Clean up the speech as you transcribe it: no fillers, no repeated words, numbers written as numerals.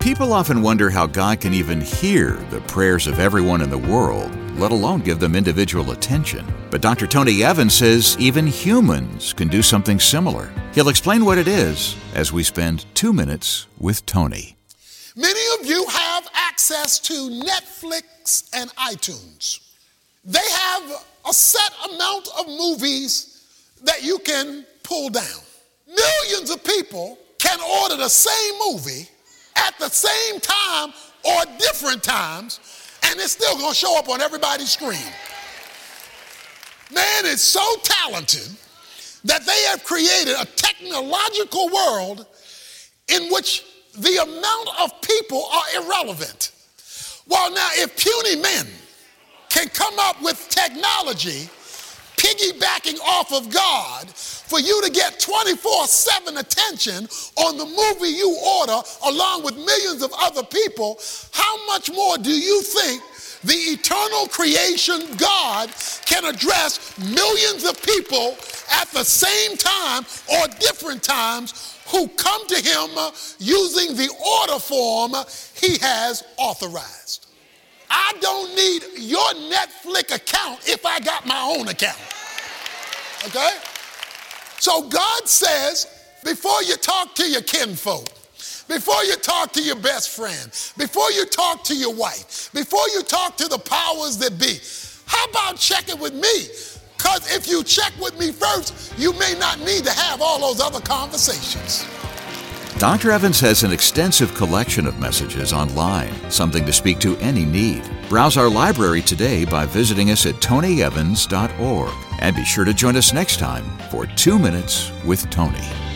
People often wonder how God can even hear the prayers of everyone in the world, let alone give them individual attention. But Dr. Tony Evans says even humans can do something similar. He'll explain what it is as we spend 2 minutes with Tony. Many of you have access to Netflix and iTunes. They have a set amount of movies that you can pull down. Millions of people can order the same movie at the same time or different times, and it's still going to show up on everybody's screen. Man is so talented that they have created a technological world in which the amount of people are irrelevant. Well, now, if puny men can come up with technology piggybacking off of God for you to get 24/7 attention on the movie you order along with millions of other people, how much more do you think the eternal creation God can address millions of people at the same time or different times who come to him using the order form he has authorized? I don't need your Netflix account if I got my own account. Okay? So God says, before you talk to your kinfolk, before you talk to your best friend, before you talk to your wife, before you talk to the powers that be, how about checking with me? Because if you check with me first, you may not need to have all those other conversations. Dr. Evans has an extensive collection of messages online, something to speak to any need. Browse our library today by visiting us at tonyevans.org. And be sure to join us next time for 2 Minutes with Tony.